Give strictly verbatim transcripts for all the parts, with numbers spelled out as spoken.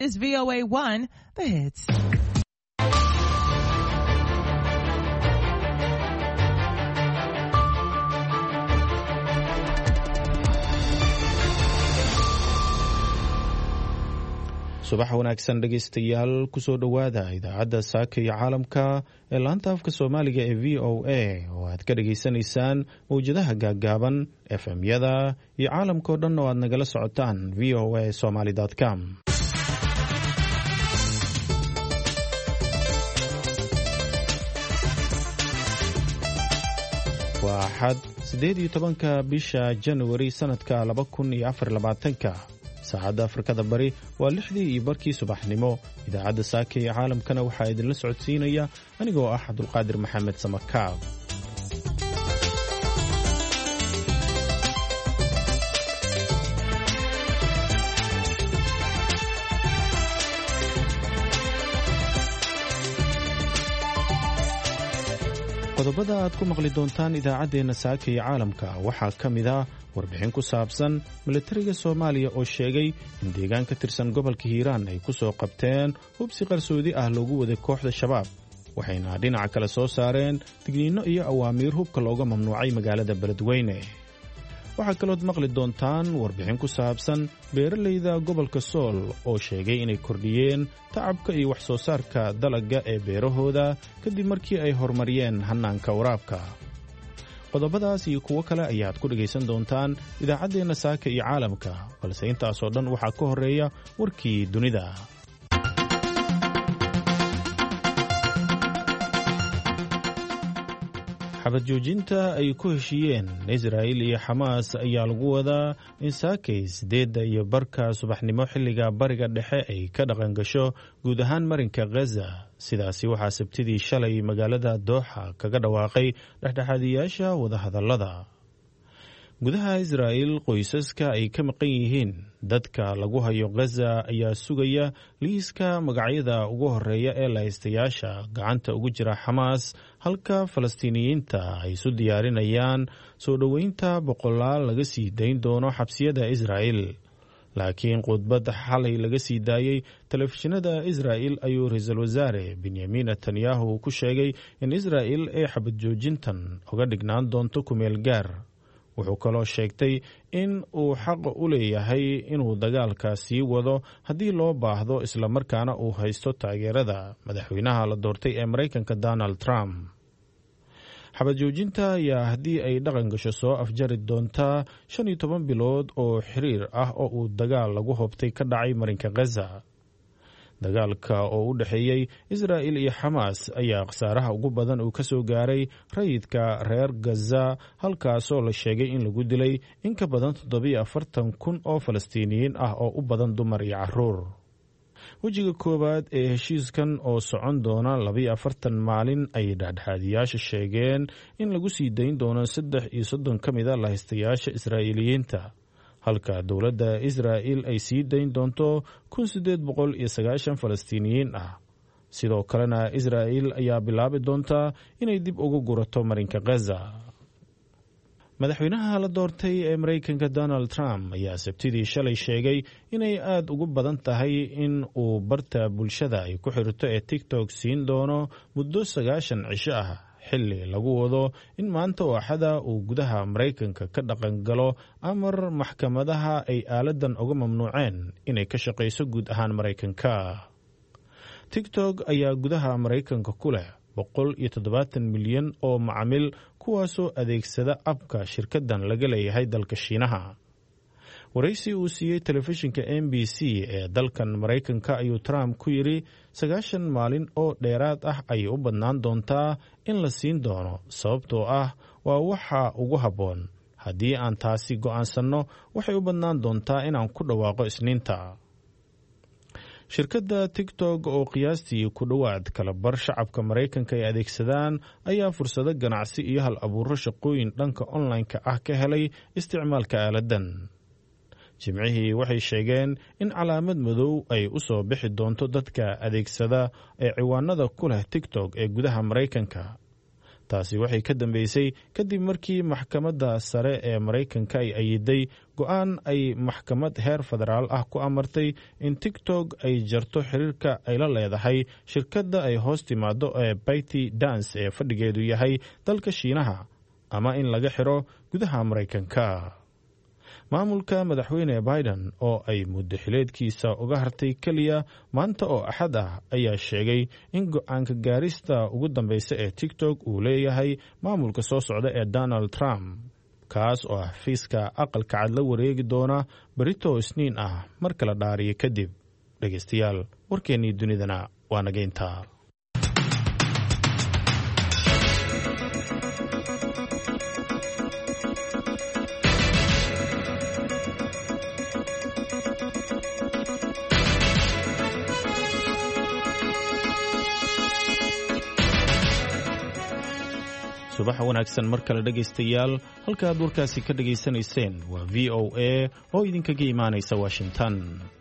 is V O A one, the hits. subax wanaagsan dhegaystayaal kusoo dhowaada idaacadda saaka iyo caalamka ee laanta afka soomaaliga ee v o a oo aad ka dhegaysanaysaan mawjadaha gaaggaaban f m-yada iyo caalamkao dhan oo aad nagala socotaan v o a somaly com. waa axad siddeed iyo tobanka bisha januari sannadka laba kun iyo afar labaatanka. saacadda afrikada bari waa lixdii iyo barkii subaxnimo. idaacadda saaka iyo caalamkana waxaa idinla socodsiinaya anigoo ah cabdulqaadir maxamed samakaab. qodobada aad ku maqli doontaan idaacaddeenna saaka iyo caalamka waxaa ka mid ah warbixin ku saabsan milatariga soomaaliya oo sheegay in deegaan ka tirsan gobolka hiiraan ay ku soo qabteen hubsi qarsoodi ah loogu waday kooxda shabaab, waxayna dhinaca kale soo saareen digniinno iyo awaamiir hubka looga mamnuucay magaalada beledweyne. waxaa kalood maqli doontaan warbixin ku saabsan beeralayda gobolka sool oo sheegay inay kordhiyeen tacabka iyo wax soo saarka dalagga ee beerahooda kadib markii ay horumariyeen hannaanka waraabka. qodobadaas iyo kuwo kale ayaad ku dhegaysan doontaan idaacaddeenna saaka iyo caalamka, balse intaasoo dhan waxaa ka horreeya warkii dunida. xabad joojinta ay ku heshiiyeen israa'il iyo xamaas ayaa lagu wadaa in saakay siddeedda iyo barka subaxnimo xilliga bariga dhexe ay ka dhaqan gasho guud ahaan marinka khaza. sidaasi waxaa sabtidii shalay magaalada dooxa kaga dhawaaqay dhexdhexaadiyaasha wadahadallada. gudaha israa'il qoysaska ay ka maqan yihiin dadka lagu hayo khaza ayaa sugaya liiska magacyada ugu horreeya ee lahaystayaasha gacanta ugu jira xamaas, halka falastiiniyiinta ay isu diyaarinayaan soo dhoweynta boqolaal laga sii dayn doono xabsiyada israa'il. laakiin khudbad xalay laga sii daayey telefishinada israa'il ayuu ra-iisul wasaare benyamin netanyahu ku sheegay in israa'il ay xabad joojintan uga dhignaan doonto kumeel gaar. wuxuu kaloo sheegtay in uu xaq u leeyahay inuu dagaalka sii wado haddii loo baahdo, islamarkaana uu haysto taageerada madaxweynaha la doortay ee maraykanka donald trump. xabad joojinta ayaa haddii ay dhaqan gasho soo afjari doontaa shan iyo toban bilood oo xiriir ah oo uu dagaal lagu hobtay ka dhacay marinka khaza. dagaalka oo u dhexeeyey israa'il iyo xamaas ayaa khasaaraha ugu badan uu ka soo gaaray rayidka reer gaza, halkaasoo la sheegay in lagu dilay in ka badan toddobiyo afartan kun oo falastiiniyiin ah oo u badan dumar iyo carruur. wejiga koowaad ee heshiiskan oo socon doona labiyo afartan maalin ayay dhexdhexaadiyaasha sheegeen in lagu sii dayn doono saddex iyo soddon ka mid a lahaystayaasha israa'iiliyiinta, halka dowladda israa'il ay sii dayn doonto kun siddeed boqol iyo sagaashan falastiiniyiin ah. sidoo kalena israa'il ayaa bilaabi doontaa inay dib ugu gurato marinka khaza. madaxweynaha la doortay ee maraykanka donald trump ayaa sabtidii shalay sheegay inay aad ugu badan tahay in uu barta bulshada ay ku xirto ee tiktok siin doono muddo sagaashan cisho ah, xilli lagu wado in maanta oo axada uu gudaha maraykanka ka dhaqan galo amar maxkamadaha ay aaladan uga mamnuuceen inay ka shaqayso guud ahaan maraykanka. tiktok ayaa gudaha maraykanka ku leh boqol iyo toddobaatan milyan oo macaamiil, kuwaasoo adeegsada abka shirkaddan laga leeyahay dalka shiinaha. waraysi uu siiyey telefishinka m b c ee dalkan maraykanka ayuu trump ku yidhi sagaashan maalin oo dheeraad ah ayay u badnaan doontaa in la siin doono, sababtoo ah waa waxa ugu habboon. haddii aan taasi go'aansanno waxay u badnaan doontaa inaan ku dhawaaqo isniinta. shirkadda tiktok oo qiyaastii ku dhowaad kala bar shacabka maraykanka ay adeegsadaan ayaa fursado ganacsi iyo hal abuuro shaqooyin dhanka online-ka ah ka helay isticmaalka aaladan. jimcihii waxay sheegeen in calaamad madow ay u soo bixi doonto dadka adeegsada ee ciwaanada ku leh tiktok ee gudaha maraykanka. taasi waxay ka dambeysay kadib markii maxkamadda sare ee maraykanka ay ayiday go'aan ay maxkamad heer federaal ah ku amartay in tiktok ay jarto xiriirka ay la leedahay shirkadda ay hoos timaado ee bayti dance ee fadhigeedu yahay dalka shiinaha ama in laga xiro gudaha maraykanka. maamulka madaxweyne Biden oo ay muddo xileedkiisa uga hartay kaliya maanta oo axad ah ayaa sheegay in go'aanka gaarista ugu dambeysa ee TikTok uu leeyahay maamulka soo socda ee Donald Trump, kaas oo ah fiiska aqalka cad la wareegi doona berito isniin ah marka la dhaariyo kadib. dhegeystayaal, warkeennii dunidana waa nageynta. subax wanaagsan mar kale dhegaystayaal, halka aad warkaasi ka dhegaysanayseen waa V O A oo idinkaga imaanaysa Washington.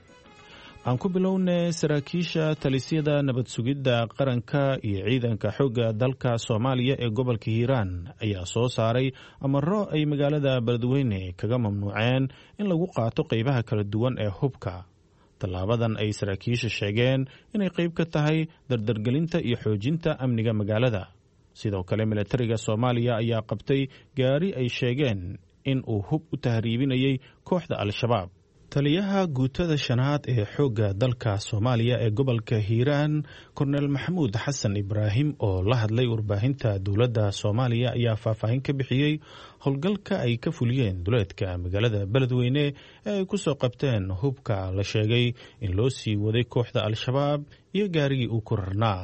aan ku bilownay saraakiisha talisyada nabad sugidda qaranka iyo ciidanka xoogga dalka Soomaaliya ee gobolka Hiiraan ayaa soo saaray amarro ay magaalada Beledweyne kaga mamnuuceen in lagu qaato qaybaha kala duwan ee hubka. tallaabadan ay saraakiisha sheegeen inay qayb ka tahay dardargelinta iyo xoojinta amniga magaalada. sidoo kale militariga Soomaaliya ayaa qabtay gaari ay sheegeen in uu hub u tahriibinayay kooxda Al-Shabaab. taliyaha guutada shanaad ee xoogga dalka Soomaaliya ee gobolka Hiiraan Korneel Maxamuud Xasan Ibraahim oo la hadlay warbaahinta dowladda Soomaaliya ayaa faahfaahin ka bixiyey howlgalka ay ka fuliyeen duleedka magaalada Beledweyne ee ay ku soo qabteen hubka la sheegay in loo sii waday kooxda Al-Shabaab iyo gaarigii uu ku rarnaa.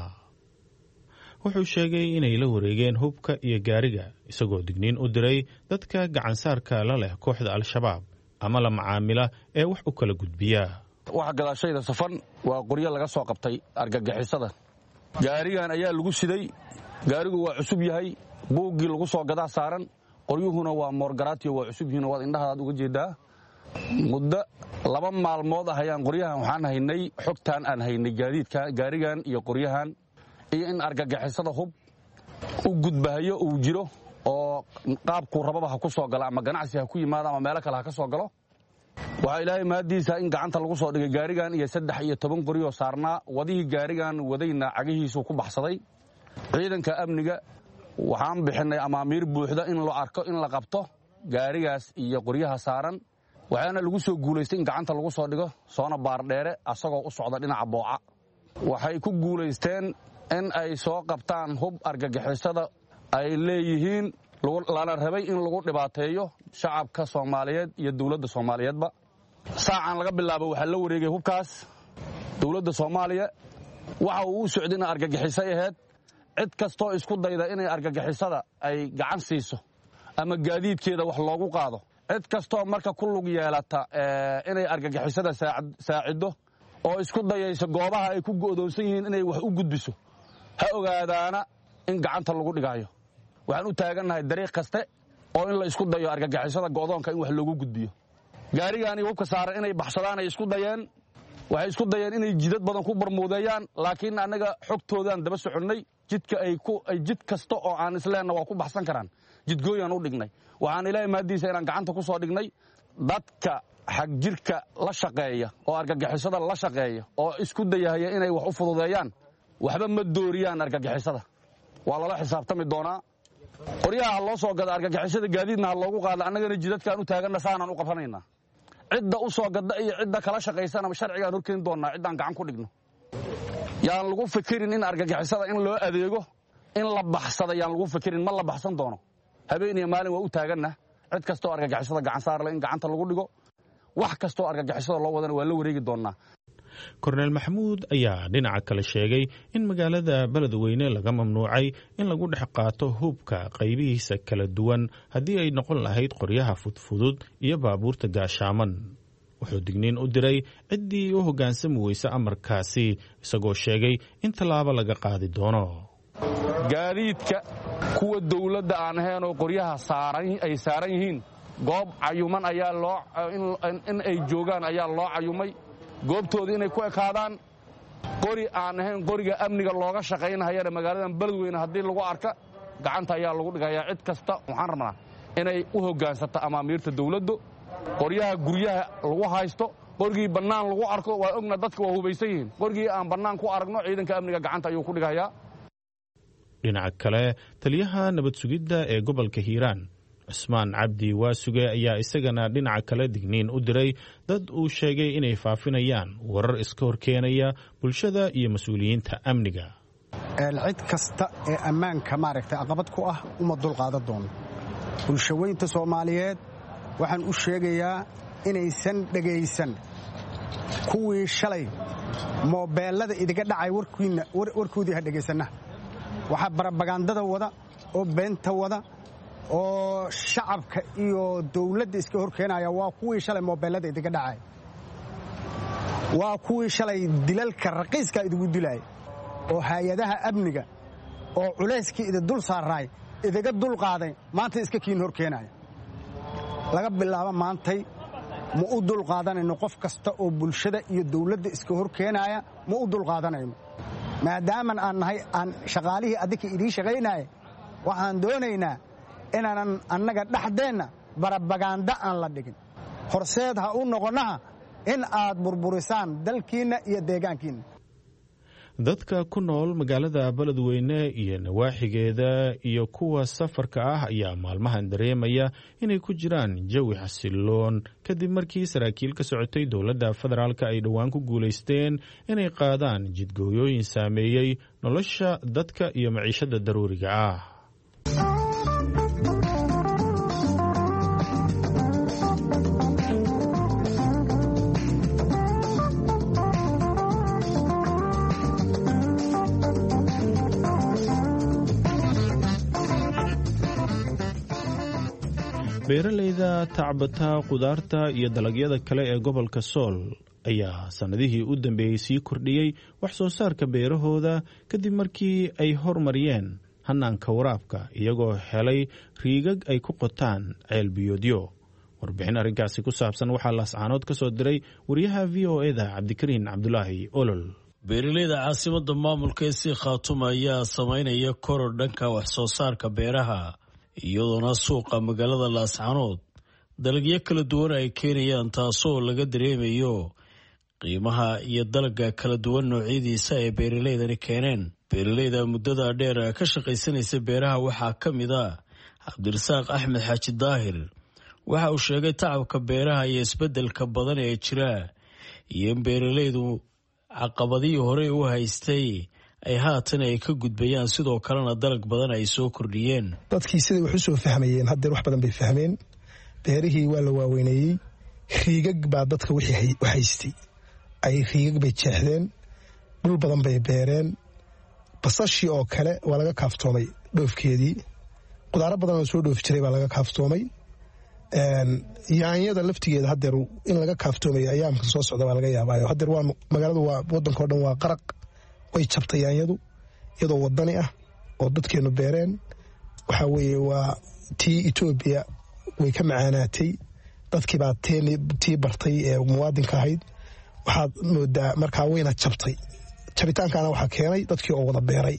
wuxuu sheegay inay la wareegeen hubka iyo gaariga isagoo digniin u diray dadka gacansaarka la leh kooxda Al-Shabaab ama la macaamila ee wax u kala gudbiya. waxa gadaashayda safan waa qoryo laga soo qabtay argagixisada. gaarigan ayaa lagu siday, gaarigu waa cusub yahay, buuggii lagu soo gadaa saaran, qoryuhuna waa moorgaraatiyo waa cusub yihiin, waad indhahaad uga jeedaa. muddo laba maalmood ah ayaan qoryahan waxaan haynay, xogtaan aan haynay gaadiidka gaarigan iyo qoryahan, iyo in argagixisada hub u gudbahayo uu jiro oo qaabku rababa ha ku soo galo ama ganacsi ha ku yimaado ama meelo kale ha ka soo galo. waxaa ilaahay maadiisa in gacanta lagu soo dhigay gaarigan iyo saddex iyo toban qoryoo saarnaa. wadihii gaarigan wadayna cagihiisuu ku baxsaday. ciidanka amniga waxaan bixinay amaamiir buuxda in loo arko in la qabto gaarigaas iyo qoryaha saaran. waxaana lagu soo guulaystay in gacanta lagu soo dhigo soona baardheere asagoo u socda dhinaca booca. waxay ku guulaysteen in ay soo qabtaan hub argagixisada ay leeyihiin lana rabay in lagu dhibaateeyo shacabka Soomaaliyeed iyo dawladda Soomaaliyeedba. saacan laga bilaabo waxaa la wareegay hubkaas dawladda Soomaaliya. waxa uu u socday in argagixisay ahayd cid kastoo isku dayda inay argagixisada ay gacan siiso ama gaadiidkeeda wax loogu qaado, cid kastoo marka ku lug yeelata inay argagixisada saacido oo isku dayayso goobaha ay ku go'doonsan yihiin inay wax u gudbiso, ha ogaadaana in gacanta lagu dhigayo. waxaan u taagannahay dariiq kaste oo in la isku dayo argagixisada go'doonka in wax loogu gudbiyo. gaarigaani hubka saaran inay baxsadaan ay isku dayeen, waxay isku dayeen inay jidad badan ku barmuudeeyaan, laakiin annaga xogtoodaan daba soconnay. jidka ay ku ay jid kasta oo aan isleenna waa ku baxsan karaan jidgooyaan u dhignay. waxaan ilaahay maadiisa inaan gacanta ku soo dhignay dadka xag jirka la shaqeeya oo argagixisada la shaqeeya oo isku dayahaya inay wax u fududeeyaan. waxba ma dooriyaan argagixisada, waa lala xisaabtami doonaa. qoryaha loo soo gada argagixisada gaadiidna ha loogu qaado, annagana jidadkaan u taaganna saanaan u qabanaynaa. cidda u soo gadda iyo cidda kala shaqaysana sharcigaan horkeeni doonnaa ciddaan gacan ku dhigno. yaan lagu fikirin in argagixisada in loo adeego in la baxsada yaan lagu fikirin, ma la baxsan doono. habeen iyo maalin waa u taaganna cid kastoo argagixisada gacan saar leh in gacanta lagu dhigo. wax kastoo argagixisada loo wadana waa la wareegi doonnaa. korneel maxamuud ayaa dhinaca kale sheegay in magaalada Beledweyne laga mamnuucay in lagu dhex qaato hubka qaybihiisa kala duwan haddii ay noqon lahayd qoryaha fudfudud iyo baabuurta gaashaaman. wuxuu digniin u diray ciddii u hoggaansami weysa amarkaasi, isagoo sheegay in tallaabo laga qaadi doono. gaadiidka kuwa dawladda aan ahayn oo qoryaha ay saaran yihiin goob cayuman ayaa loo in ay joogaan ayaa loo cayumay. goobtooda inay ku ekaadaan. qori aan ahayn qoriga amniga looga shaqaynahayana magaaladan Beledweyne haddii lagu arka gacanta ayaa lagu dhigayaa cid kasta waxaan rabnaa inay u hoggaansato amaamiirta dawladdu qoryaha guryaha lagu haysto qorgii bannaan lagu arko waa ogna dadka waa hubaysan yihiin qorgii aan bannaan ku aragno ciidanka amniga gacanta ayuu ku dhigayaa dhinaca kale taliyaha nabad sugidda ee gobolka hiiraan cusmaan cabdi waasuge ayaa isagana dhinaca kale digniin u diray dad uu sheegay inay faafinayaan warar iska horkeenaya bulshada iyo mas-uuliyiinta amniga cid kasta ee ammaanka maaragtay caqabad ku ah uma dulqaadan doono bulshaweynta soomaaliyeed waxaan u sheegayaa inaysan dhegaysan kuwii shalay moobeellada idiga dhacay warkoodii ha dhegaysanna waxaa barabagandada wada oo beenta wada oo shacabka iyo dawladda iska horkeenaya waa kuwii shalay moobeellada idiga dhacay waa kuwii shalay dilalka raqiiska idigu dilay oo hay-adaha amniga oo culayskii idi dul saaraay idiga dul qaaday maanta iska kiin horkeenaya laga bilaabo maantay ma u dul qaadanayno qof kasta oo bulshada iyo dawladda iska horkeenaya ma u dul qaadanayno maadaaman aan nahay aan shaqaalihii adinka idii shaqaynaya waxaan doonaynaa inaanan annaga dhexdeenna barabagaanda aan la dhigin horseed ha u noqonnaha in aad burburisaan dalkiinna iyo deegaankiinna dadka ku nool magaalada beledweyne iyo nawaaxigeeda iyo kuwa safarka ah ayaa maalmahan dareemaya inay ku jiraan jawi xasiloon kadib markii saraakiil ka socotay dowladda federaalka ay dhowaan ku guulaysteen inay qaadaan jidgooyooyin saameeyey nolosha dadka iyo maciishada daruuriga ah beeralayda tacbata qudaarta iyo dalagyada kale ee gobolka sool ayaa sannadihii u dambeeyey sii kordhiyey wax soo saarka beerahooda kadib markii ay hormariyeen hannaanka waraabka iyagoo helay riigag ay ku qotaan ceelbiyoodyo warbixin arrinkaasi ku saabsan waxaa laascaanood ka soo diray wariyaha v o eda cabdikariin cabdulaahi olol beeralayda caasimadda maamulka ee sii khaatuma ayaa samaynaya koror dhanka wax soo saarka beeraha iyadoona suuqa magaalada laascaanood dalagyo kala duwan ay keenayaan taasoo laga dareemayo qiimaha iyo dalagga kala duwan noocyadiisa ee beeralaydani keeneen beeralayda muddada dheer ka shaqaysanaysa beeraha waxaa ka mid a cabdirasaaq axmed xaaji daahir waxa uu sheegay tacabka beeraha iyo isbeddelka badan ee jira iyo in beeralaydu caqabadihii horey u haystay ay haatan ay ka gudbayaan sidoo kalena dalag badan ay soo kordhiyeen dadkii siday wax u soo fahmayeen haddeer wax badan bay fahmeen beerihii waa la waaweyneeyey riigag baa dadka wixii u haystay ay riigag bay jeexdeen dhul badan bay beereen basashii oo kale waa laga kaaftoomay dhoofkeedii qudaaro badan oo soo dhoofi jiray baa laga kaaftoomay yaanyada laftigeeda haddeer in laga kaaftoomaya ayaamka soo socda baa laga yaabaayo haddeer waa magaaladu waa waddankao dhan waa qaraq way jabtay yaanyadu iyadoo wadani ah oo dadkeennu beereen waxaa weeye waa tii etoobiya way ka macaanaatay dadkii baa tii bartay ee muwaadinka ahayd waxaad moodaa markaa wayna jabtay jabitaankaana waxaa keenay dadkii oo wada beeray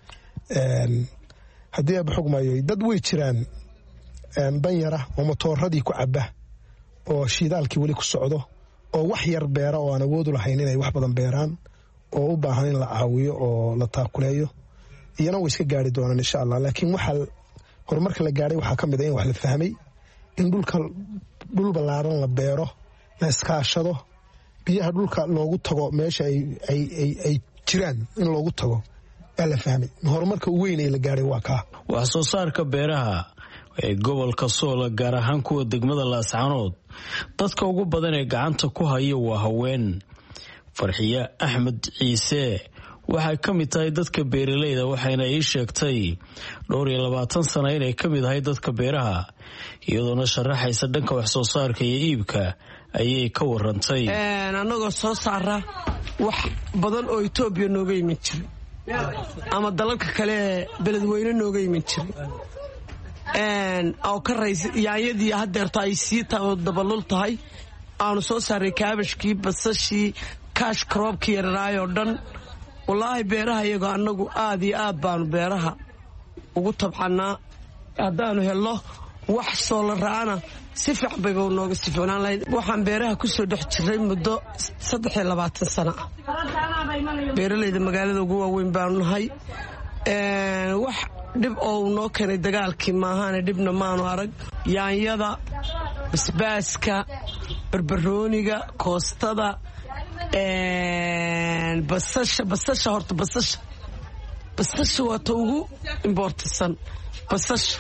haddii aaba xogmayo dad way jiraan danyara oo matooradii ku caba oo shiidaalkii weli ku socdo oo wax yar beera oo aan awoodu lahayn inay wax badan beeraan oo u baahan in la caawiyo oo la taakuleeyo iyana way iska gaari doonaan insha allah laakiin waxaa horumarka la gaadhay waxaa ka mid a in wax la fahmay in dhulka dhul ballaaran la beero la iskaashado biyaha dhulka loogu tago meesha ay jiraan in loogu tago aa la fahmay horumarka u weyn ee la gaadhay waa kaa wax soo saarka beeraha ee gobolka sool gaar ahaan kuwa degmada laascaanood dadka ugu badan ee gacanta ku haya waa haween farxiye axmed ciise waxay ka mid tahay dadka beeralayda waxayna ii sheegtay dhowr iyo labaatan sana inay ka mid ahay dadka beeraha iyadoona sharaxaysa dhanka wax soo saarka iyo iibka ayay ka warantay annagoo soo saara wax badan oo etoobiya nooga iman jiray ama dalalka kale beledweyne nooga iman jiray oo ka raysa yaanyadii haddeerta ay sii dabalul tahay aanu soo saaray kaabashkii basashii kaash karoobkii yararaayoo dhan wallaahi beeraha iyagoo annagu aad iyo aad baanu beeraha ugu tabxannaa haddaanu helno wax soo la ra'ana si fiican bayba nooga sii fiicnaan lahayd. waxaan beeraha ku soo dhex jiray muddo saddex iyo labaatan sano ah. beeralayda magaalada ugu waaweyn baanu nahay. wax dhib oo noo keenay dagaalkii maahaane dhibna maanu arag. yaanyada, basbaaska, barbarooniga, koostada, basasha basasha horta basasha basasha waa ta ugu imboortisan. basasha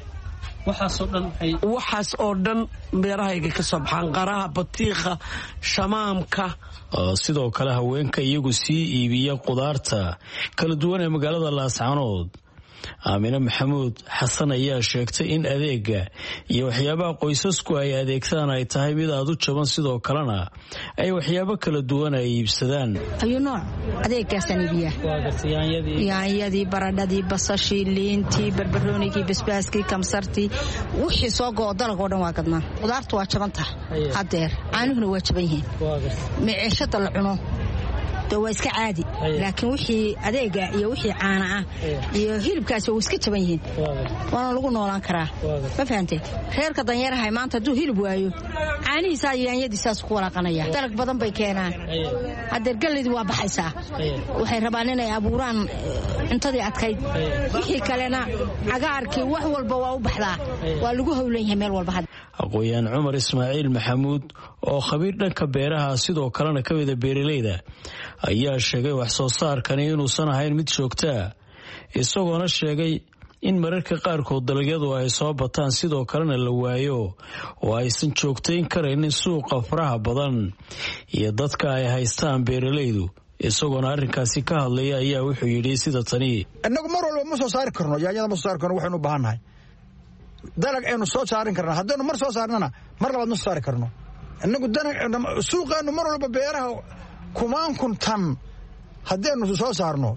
waxaas oo dhan beerahayga ka soo baxaan. qaraha, batiiqa, shamaamka. sidoo kale haweenka iyagu sii iibiya qudaarta kala duwan ee magaalada Laascaanood, Aamina Maxamuud Xasan ayaa sheegtay in adeega iyo waxyaabaha qoysasku ay adeegtaan ay tahay mid aad u jaban, sidoo kalena ay waxyaabo kala duwan ay iibsadaan. ayuu nooc adeegaasan iibiya yaanyadii, baradhadii, basashii, liintii, barbaroonigii, basbaaskii, kamsartii, wixii soo go'o dalag oo dhan waa gadnaa. qudaartu waa jabanta hadeer, caanuhuna waa jaban yihiin. micishada la cuno waa iska caadi, laakiin wixii adeega iyo wixii caana ah iyo hilibkaas waa iska jaban yihiin. waana lagu noolaan karaa, ma fahantay? reerka danyaraha maanta hadduu hilib waayo caanihiisa iyo yaanyadiisaas ku walaaqanaya. dalag badan bay keenaan. hadeer galleydii waa baxaysaa. waxay rabaan inay abuuraan cuntadii adkayd. wixii kalena cagaarkii wax walba waa u baxdaa. waa lagu howlan yahay meel walba. aqooyaan Cumar Ismaaciil Maxamuud oo khabiir dhanka beeraha sidoo kalena ka mida beeralayda ayaa sheegay wax soo saarkani inuusan ahayn mid joogtaa, isagoona sheegay in mararka qaarkood dalagyadu ay soo bataan sidoo kalena la waayo oo aysan joogtayn karaynin suuqa faraha badan iyo dadka ay haystaan beeralaydu. isagoona arrinkaasi ka hadlaya ayaa wuxuu yidhi sida tani: innagu mar walba ma soo saari karno yaanyada, ma soo saari karno. waxaynu u baahannahay dalag aynu soo saarin karnaa. haddaynu mar soo saarnana mar labaad ma soo saari karno. innagu suuqeennu mar walba beeraha kumaan kun tan haddaynu soo saarno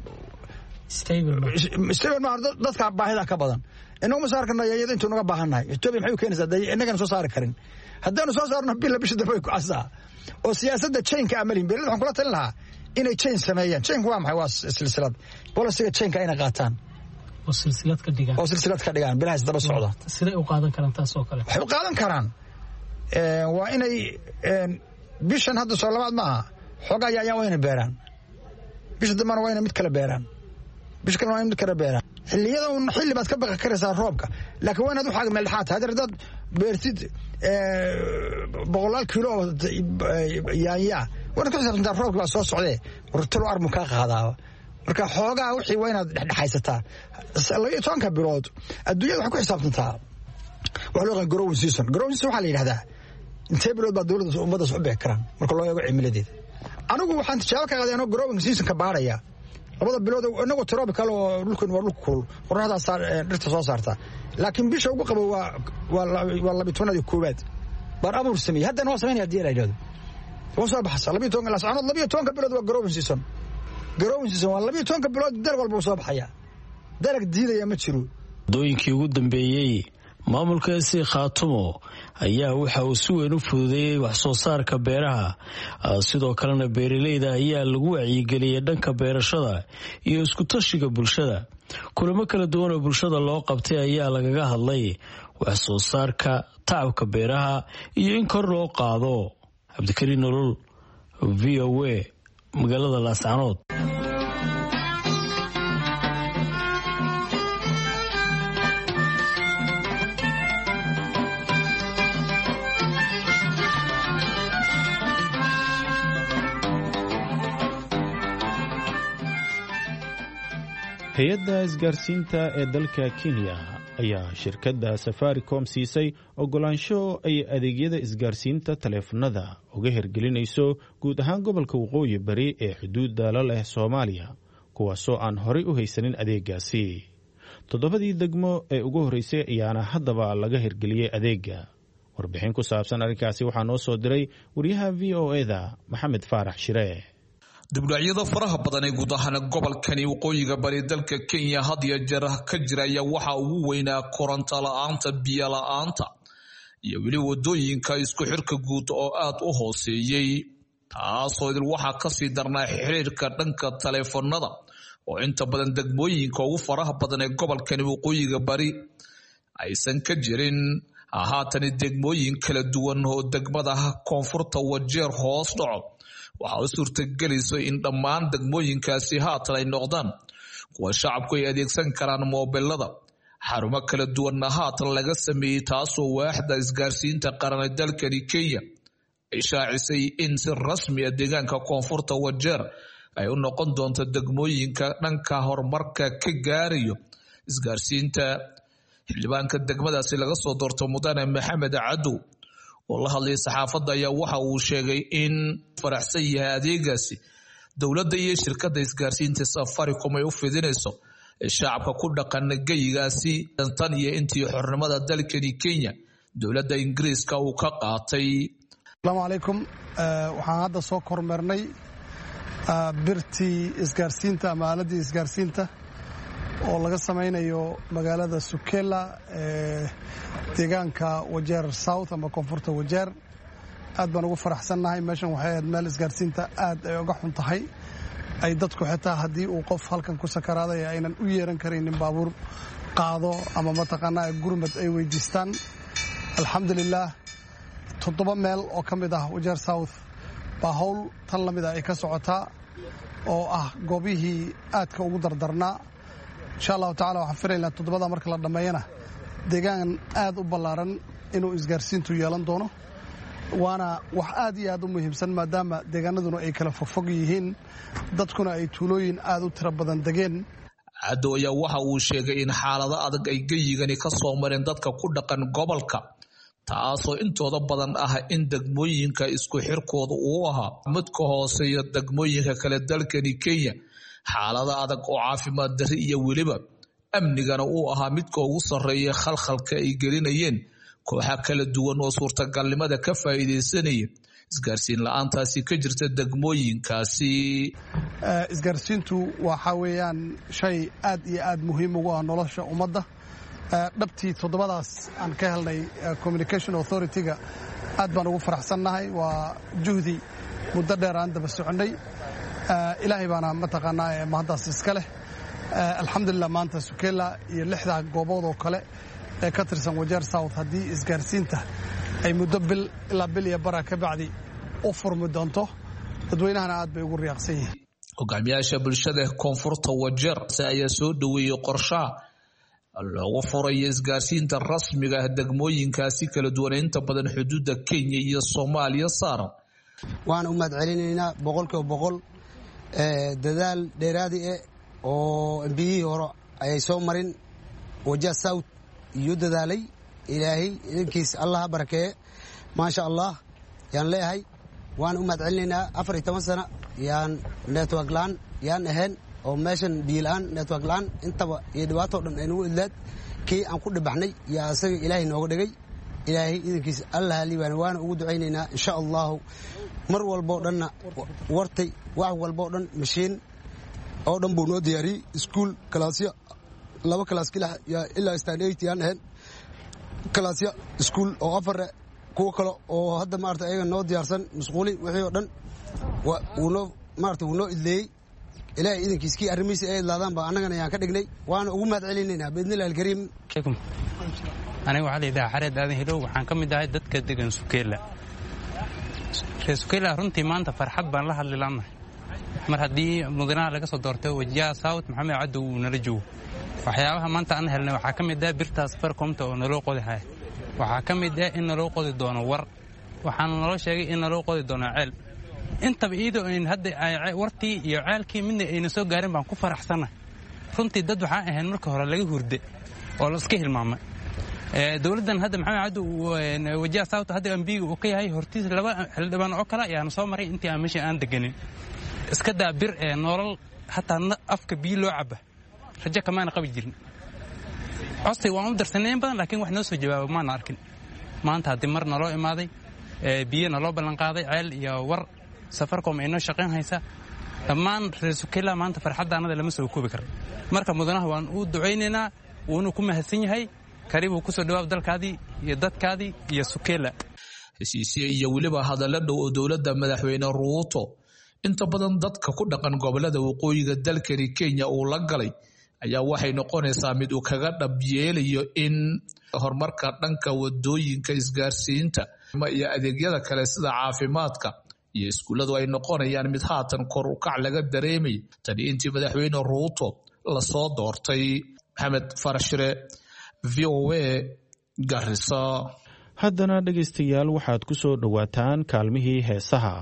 dadka baahida ka badan. inagu ma saari karno yaanyada intuu naga baahannahay. etoobiya maxay u keenaysaa innagana soo saari karin? haddaynu soo saarno bila bisha dambe ku casaa oo siyaasadda chainka amalin. beerada waxaan kula talin lahaa inay chain sameeyaan. chainka waa maxay? waa silsilad. bolisiga chainka inay qaataan oo silsilad ka dhigaan oo silsilad ka dhigaan bilahaas daba socda. siday u qaadan karaan taas oo kale? waxay u qaadan karaan waa inay bishan hadda soo labaad maaha xoogaa yaayaan waa inay beeraan. bisha dambana waa inay mid kale beeraan. bisha kalena waa inay mid kale beeraan. xilliyada un xilli baad ka baqi karaysaa roobka, laakiin waa inaad waxaaga meeldhexaad tahay. haddeer haddaad beertid boqolaal kiilo oo yaanyaa waa inaad ku xisaabtantaa roobka baa soo socdee wartalo armu kaa qaadaaba. marka xoogaa wixii waa inaad dhexdhexaysataa. labaiyo tobanka bilood adduunyada waxay ku xisaabtantaa waxa loo yaqaan growing season. growing season waxaa la yidhahdaa intee bilood baa dowladda ummaddaas u bixi karaan marka loo eego cimiladeeda. anigu waxaan tijaabo ka qaaday anoo growing season ka baaraya labada bilood inagoo tropical oo dhulkan waa dhulka kulul qorraxdaas dhirta soo saarta, laakiin bisha ugu qabo waa waa labiyo tobanaad koowaad baan abuur sameeyey. haddana waa samaynaya haddii la yidhahdo waa soo baxaysa labiyo tobanka Laascaanood. labiyo tobanka bilood waa growing season. growing season waa labiyo tobanka bilood dalag walba soo baxaya. dalag diidaya ma jiro. dooyinkii ugu dambeeyey maamulka si Khaatumo ayaa waxa uu si weyn u fududeeyay wax soo saarka beeraha, sidoo kalena beeralayda ayaa lagu wacyigeliyay dhanka beerashada iyo isku tashiga bulshada. kulamo kala duwan oo bulshada loo qabtay ayaa lagaga hadlay wax soo saarka tacabka beeraha iyo in kor loo qaado. Cabdikariin Nolol, V O A, magaalada Laascaanood. hay-adda isgaarsiinta ee dalka Kenya ayaa shirkadda Safaricom siisay ogolaansho ay adeegyada isgaarsiinta taleefanada uga hirgelinayso guud ahaan gobolka waqooyi bari ee xuduudda la leh Soomaaliya, kuwaasoo aan horay u haysanin adeegaasi. toddobadii degmo ee ugu horreysay ayaana haddaba laga hirgeliyey adeega. warbixin ku saabsan arrinkaasi waxaa noo soo diray wariyaha V O A da Maxamed Faarax Shire. dibdhacyada faraha badan ee guud ahaan gobolkani waqooyiga bari dalka Kenya had iyo jeer ka jira ayaa waxa ugu weynaa koronto la'aanta, biyo la'aanta iyo weli wadooyinka isku xirka guud oo aad u hooseeyay, taasoo idil waxaa kasii darnaa xiriirka dhanka taleefanada oo inta badan degmooyinka ugu faraha badan ee gobolkani waqooyiga bari aysan ka jirin haatan degmooyin kala duwan oo degmada koonfurta Wajeer hoos dhaco waxa uu suurtagelisay in dhammaan degmooyinkaasi haatan ay noqdaan kuwa shacabku ay adeegsan karaan mobilada xarumo kala duwan haatan laga sameeyay taasoo waaxda isgaarsiinta qaran ee dalkani Kenya ay shaacisay in si rasmi ah deegaanka koonfurta Wajeer ay u noqon doonto degmooyinka dhanka horumarka ka gaarayo isgaarsiinta xildhibaanka degmadaasi laga soo doorto mudane Maxamed Cadow oo la hadlay saxaafadda ayaa waxa uu sheegay in faraxsan yahay adeegaasi dowladda iyo shirkadda isgaarsiinta Safaricom ay u fidinayso shacabka ku dhaqan geyigaasi tan iyo intii xornimada dalkani Kenya dowladda Ingiriiska uu ka qaatay. Assalaamu calaykum waxaan hadda soo kormeernay birtii isgaarsiinta ama aaladii isgaarsiinta oo laga samaynayo magaalada Sukela ee deegaanka Wajeer South ama koonfurta Wajeer aad baan ugu faraxsannahay meeshan waxay ahayd meel isgaarsiinta aad ay uga xun tahay ay dadku xitaa haddii uu qof halkan ku sakaraaday aynan u yeeran karaynin baabuur qaado ama mataqaanaa gurmad ay weydiistaan alxamdulillaah toddoba meel oo ka mid ah Wajeer South baa hawl tan lamid ah ay ka socotaa oo ah goobihii aadka ugu dardarnaa insha allahu tacaala waxaan filaynaa toddobada marka la dhammeeyana deegaan aad u ballaaran inuu isgaarsiintu yeelan doono waana wax aad iyo aad u muhiimsan maadaama deegaanaduna ay kala fogfog yihiin dadkuna ay tuulooyin aad u tiro badan degeen. Cadow ayaa waxa uu sheegay in xaalado adag ay geyigani ka soo mareen dadka ku dhaqan gobolka taasoo intooda badan ah in degmooyinka isku xirkooda uu ahaa mid ka hooseeya degmooyinka kale dalkani Kenya xaalada adag oo caafimaad darri iyo weliba amnigana uu ahaa midka ugu sarreeya khalkhalka ay gelinayeen kooxo kala duwan oo suurtagalnimada ka faa'iideysanaya isgaarsiin la'aantaasi ka jirta degmooyinkaasi. Isgaarsiintu waxa weeyaan shay aad iyo aad muhiim ugu ah nolosha ummadda dhabtii toddobadaas aan ka helnay communication authority-ga aad baan ugu faraxsannahay waa juhdi muddo dheer aan daba soconnay ilaahay baana mataqaanaa mahaddaas iska leh alxamdulilah maanta Sukela iyo lixda goobood oo kale ee ka tirsan Wajeer South haddii isgaarsiinta ay muddo bil ilaa bil iyo bara ka bacdi u furmi doonto dadweynahana aad bay ugu riyaaqsan yihiin. Hogaamiyaasha bulshada koonfurta Wajeer ayaa soo dhaweeyay qorshaha loogu furayo isgaarsiinta rasmiga ah degmooyinkaasi kala duwan inta badan xuduudda Kenya iyo Soomaaliya saaran. waan u mahadcelinaynaa boqolkiiba boqol dadaal dheeraadi ah oo biyihii hore ayay soo marin Wajeer South iyo dadaalay ilaahay idinkiis Allah ha barakeeye maasha Allah yaan leeyahay waan u mahadcelinaynaa afar iyo toban sano yaan network laan yaan ahayn oo meeshan biilaan network laan intaba iyo dhibaato dhan ay nagu idlaad kii aan ku dhibaxnay yaa asaga ilaahay nooga dhigay ilaahay idinkiis Allah ha liibaan waan ugu ducaynaynaa insha Allah mar walba dhanna wartay wax walba dhan mashiin oo dhan buu noo diyaariyay iskuul kalaasya laba kalaas kala ilaa stand eight yaan ahayn kalaasya iskuul oo afar kuwa kale oo hadda maarta ayaga noo diyaarsan masquuli wixii oo dhan wuu noo maarta wuu noo idleeyay ilaahay idinkiiskii arrimihiisa ay idlaadaan baa annagana yaan ka dhignay waana ugu mahadcelinaynaa biidnillahi alkariim. aniga waxaa la yidhaha xareed aadan hilow waxaan ka mid ahay dadka degan Sukela. reer Sukela runtii maanta farxad baan la hadli laanahay mar haddii mudanaha laga soo doortay Wajeer South Maxamed Cadow uu nala joogo waxyaabaha maanta aan helnay waxaa ka mid ah birtaas Safaricomta oo naloo qodi haya waxaa ka mid ah in naloo qodi doono war waxaana naloo sheegay in naloo qodi doono ceel intaba iyadoo in hadda wartii iyo ceelkii midna ayna soo gaarin baan ku faraxsanahay runtii dad waxaan ahayn marka hore laga hurde oo la iska hilmaamay dowladdan hadda Maxamed Cadow Wajeer South hadda ambiga uu ka yahay hortiis laba xildhibaan oo kale ayaan soo maray intii aan meesha aan deganin iska daa bir ee nolol hataa afka biyo loo caba rajo kamaana qabi jirin codsi waan u darsaneen badan laakiin wax noo soo jawaabo maana arkin maanta haddii mar naloo imaaday biyo naloo ballan qaaday ceel iyo war Safaricom inoo shaqayn haysa dhammaan reer Sukela maanta farxaddaanada lama soo koobi karo marka mudanaha waan u ducaynaynaa wuuna ku mahadsan yahay karibu ku soo dhawaab dalkaadii iyo dadkaadii iyo Sukela. heshiisyo iyo weliba hadallo dhow oo dowladda madaxweyne Ruto inta badan dadka ku dhaqan gobolada waqooyiga dalkani Kenya uu la galay ayaa waxay noqonaysaa mid uu kaga dhab yeelayo in horumarka dhanka wadooyinka isgaarsiinta iyo adeegyada kale sida caafimaadka iyo iskuuladu ay noqonayaan mid haatan kor u kac laga dareemay tani intii madaxweyne Ruto la soo doortay. Maxamed Farashire, V O A, Garissa. haddana dhegaystayaal waxaad ku soo dhowaataan kaalmihii heesaha.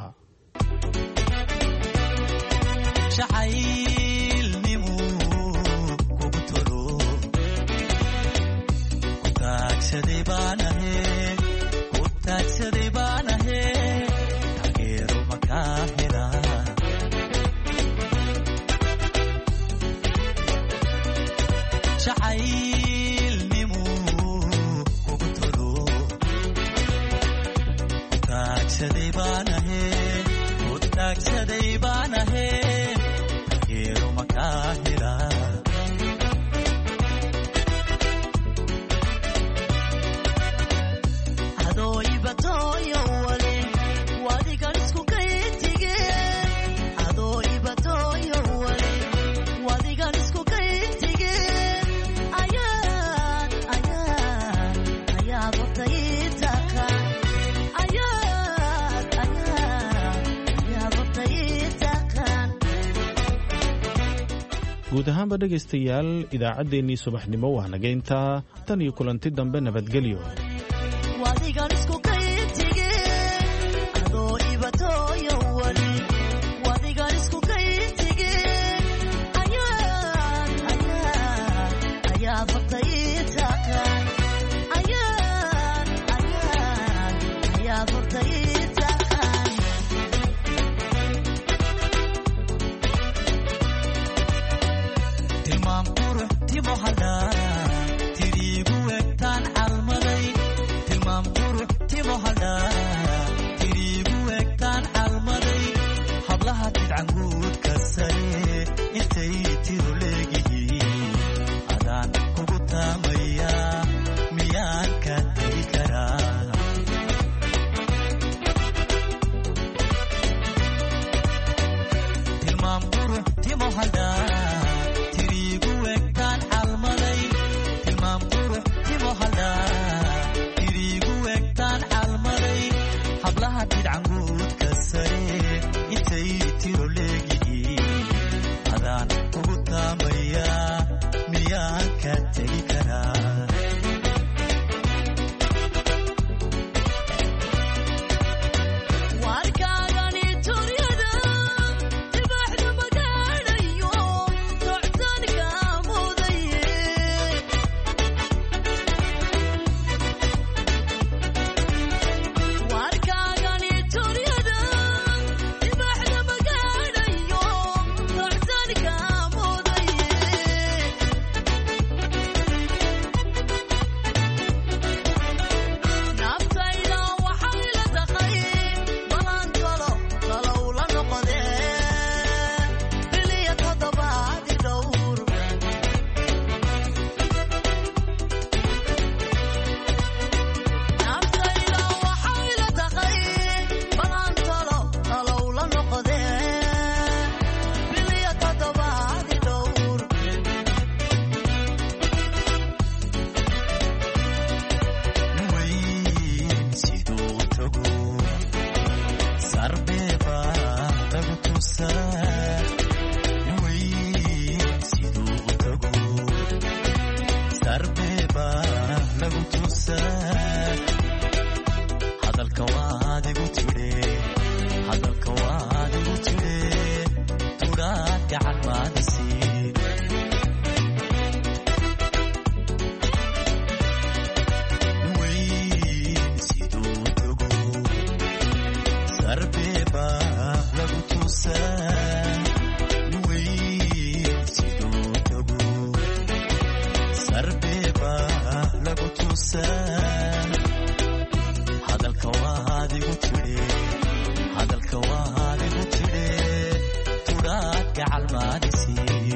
guud ahaanba dhegaystayaal idaacaddeenii subaxnimo waa nageyntaa tan iyo kulanti dambe nabadgelyo. hadalka waa adigu tire turaadka calmaadisi